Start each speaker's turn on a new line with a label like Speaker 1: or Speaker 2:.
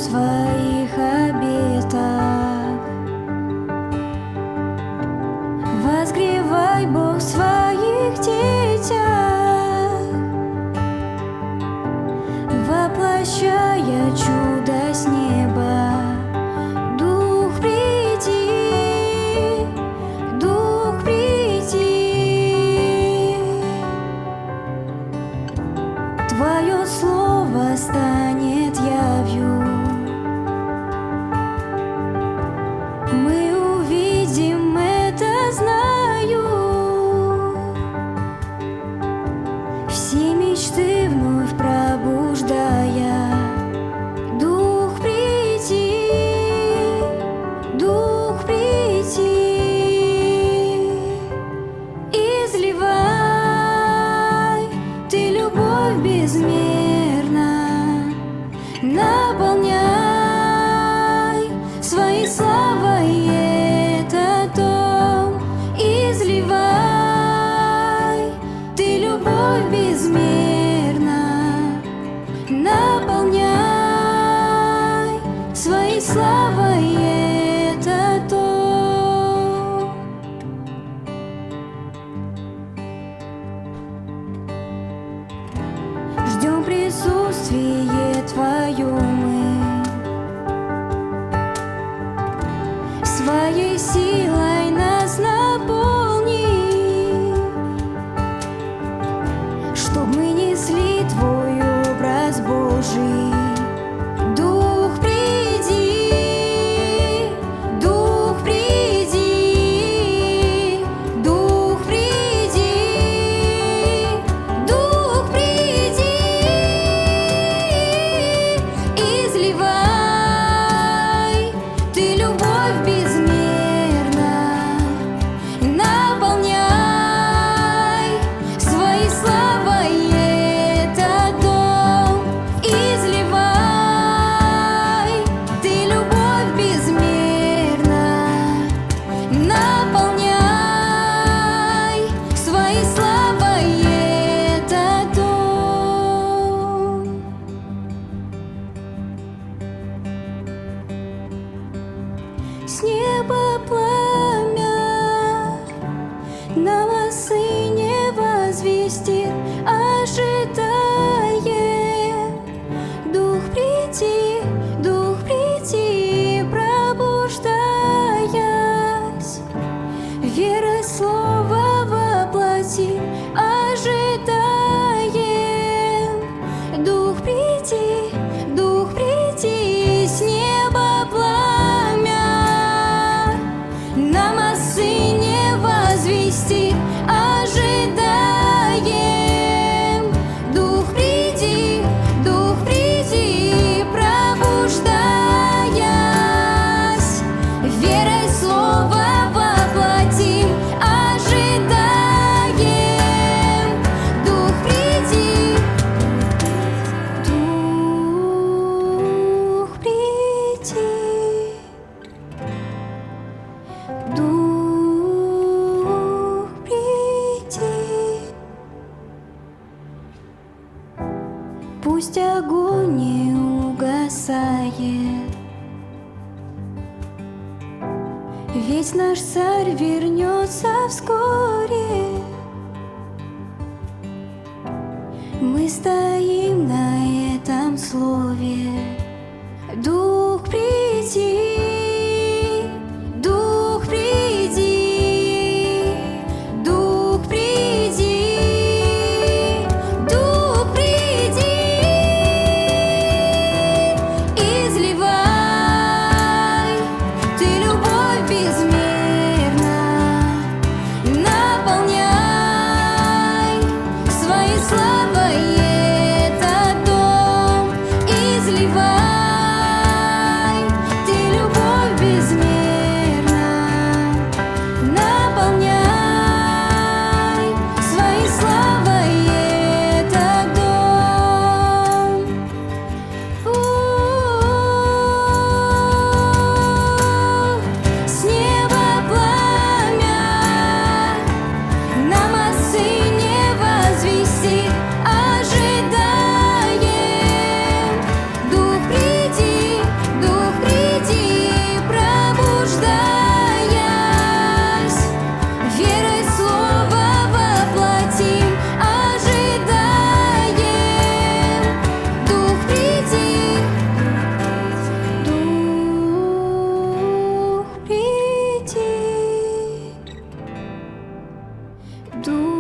Speaker 1: своих обетах. Возгревай, Бог, в своих детях, воплощая чудо с неба. Дух, приди, Дух, приди. Твое слово станет явью. Мы увидим это, знаю. Все мечты вновь пробуждая. Дух, приди, Дух, приди. Изливай Ты любовь безмерно, наполняй своей славой этот дом. Изливай Ты любовь безмерно, наполняй своей славой этот дом. Ждем присутствие Твое мы, своей силой нас наполни, чтоб мы несли Твой образ Божий. Дух, приди, Дух, приди, Дух, приди, Дух, приди. Изливай Ты любовь безмерно, наполняй своей славой этот дом. Изливай Ты любовь безмерно, наполняй своей славой этот дом. С неба пламя нам о Сыне возвестит, ожидая. Дух, приди, пробуждаясь, верой слова воплоти, ожидаем. Дух, приди, с неба пламя нам о Сыне возвестит, ожидаем. Дух, приди, пробуждаясь, верой слова воплотим, ожидаем. Дух, приди, Дух, приди, Дух, приди. Пусть огонь не угасает, ведь наш Царь вернется вскоре. Мы стоим на этом слове. Дух, приди, Дух, приди, Дух, приди, Дух, приди. Изливай Ты любовь безмерно, наполняй своей славой этот дом. Изливай душу.